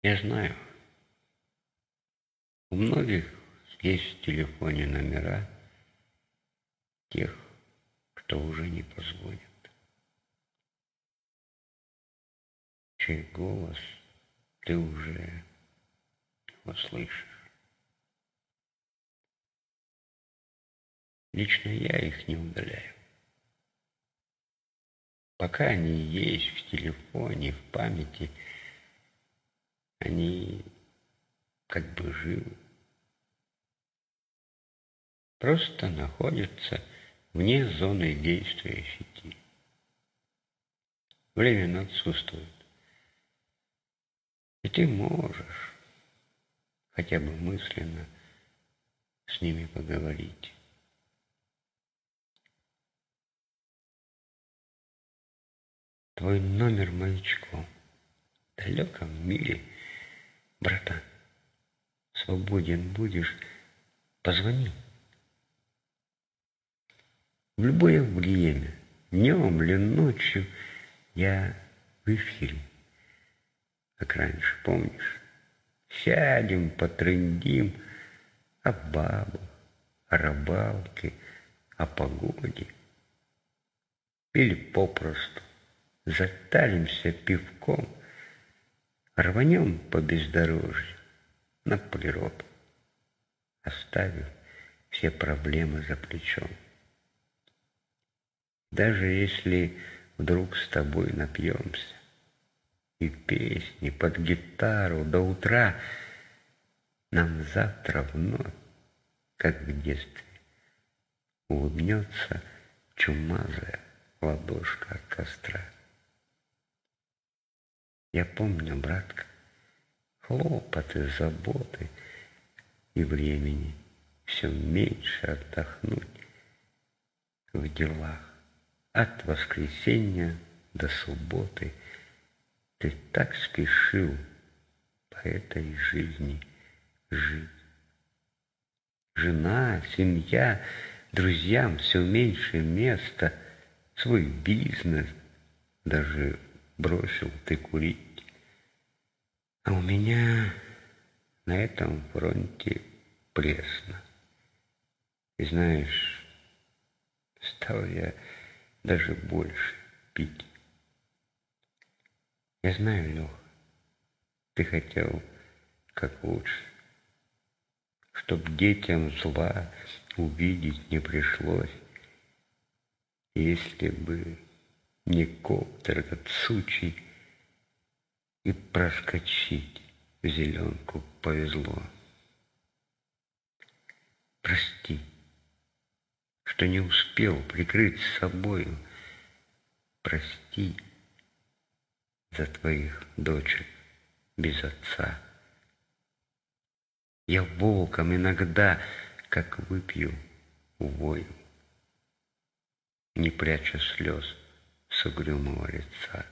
Я знаю, у многих есть в телефоне номера тех, кто уже не позвонит, чей голос ты уже услышишь. Лично я их не удаляю. Пока они есть в телефоне, в памяти, они как бы живы. Просто находятся вне зоны действия сети. Временно отсутствует. И ты можешь хотя бы мысленно с ними поговорить. Твой номер маячком в далеком мире, братан. Свободен будешь, позвони. В любое время, днем или ночью, я в эфире. Как раньше, помнишь? Сядем, потрындим о бабах, о рыбалке, о погоде. Или попросту затаримся пивком, рванем по бездорожью на природу, оставив все проблемы за плечом. Даже если вдруг с тобой напьемся, и песни под гитару до утра, нам завтра вновь, как в детстве, улыбнется чумазая ладошка от костра. Я помню, братка, хлопоты, заботы и времени все меньше отдохнуть в делах. От воскресенья до субботы ты так спешил по этой жизни жить. Жена, семья, друзьям все меньше места, свой бизнес даже бросил ты курить. А у меня на этом фронте пресно. И знаешь, стал я даже больше пить. Я знаю, Леха, ты хотел как лучше, чтоб детям зла увидеть не пришлось. Если бы не коптер этот сучий, и проскочить в зеленку повезло. Прости, что не успел прикрыть с собою. Прости за твоих дочек без отца. Я волком иногда, как выпью, вою, не пряча слез с угрюмого лица.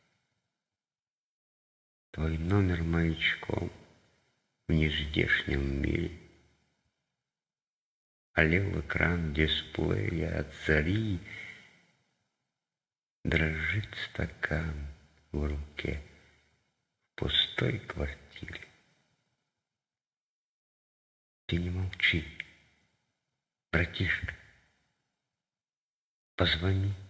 Твой номер маячком в нездешнем мире. Олел экран дисплея от зари, дрожит стакан в руке в пустой квартире. Ты не молчи, братишка, позвони.